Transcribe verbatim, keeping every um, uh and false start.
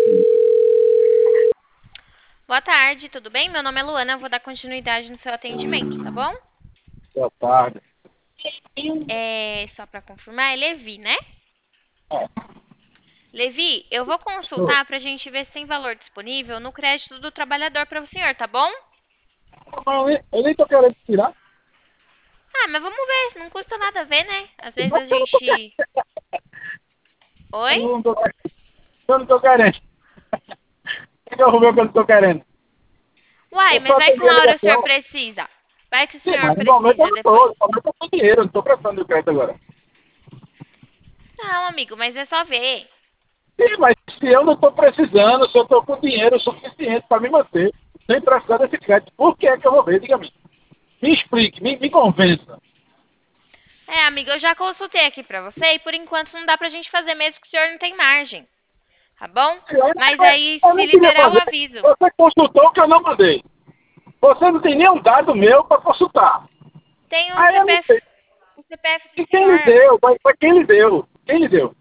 Boa tarde, tudo bem? Meu nome é Luana, eu vou dar continuidade no seu atendimento, tá bom? Boa tarde. É, só para confirmar, é Levi, né? É, Levi, eu vou consultar pra gente ver se tem valor disponível no crédito do trabalhador para o senhor, tá bom? eu, nem, eu nem tô querendo tirar. Ah, mas vamos ver, não custa nada ver, né? Às vezes Mas a eu não tô querendo. gente. Oi? Eu não tô querendo. Eu não tô querendo. O que eu arrumei que eu não tô querendo? Uai, Eu mas só vai que atendi a uma hora o senhor ligação. precisa. Vai que o Sim, senhor mas no momento eu precisa não depois. tô. No momento eu tô com dinheiro, eu não tô prestando o crédito agora. Não, amigo, mas é só ver. Sim, mas se eu não tô precisando, se eu tô com dinheiro suficiente para me manter, sem precisar desse crédito, por que é que eu vou ver? Diga-me. Me explique, me, me convença. É, amigo, eu já consultei aqui pra você e por enquanto não dá pra gente fazer mesmo que o senhor não tem margem, tá bom? Eu, Mas eu, aí, eu se não queria liberar, eu fazer. aviso. Você consultou o que eu não mandei. Você não tem nenhum dado meu para consultar. Tem o Aí eu não C P F, sei. o C P F do E quem lhe senhor. deu? Mas, mas quem lhe deu? Quem lhe deu?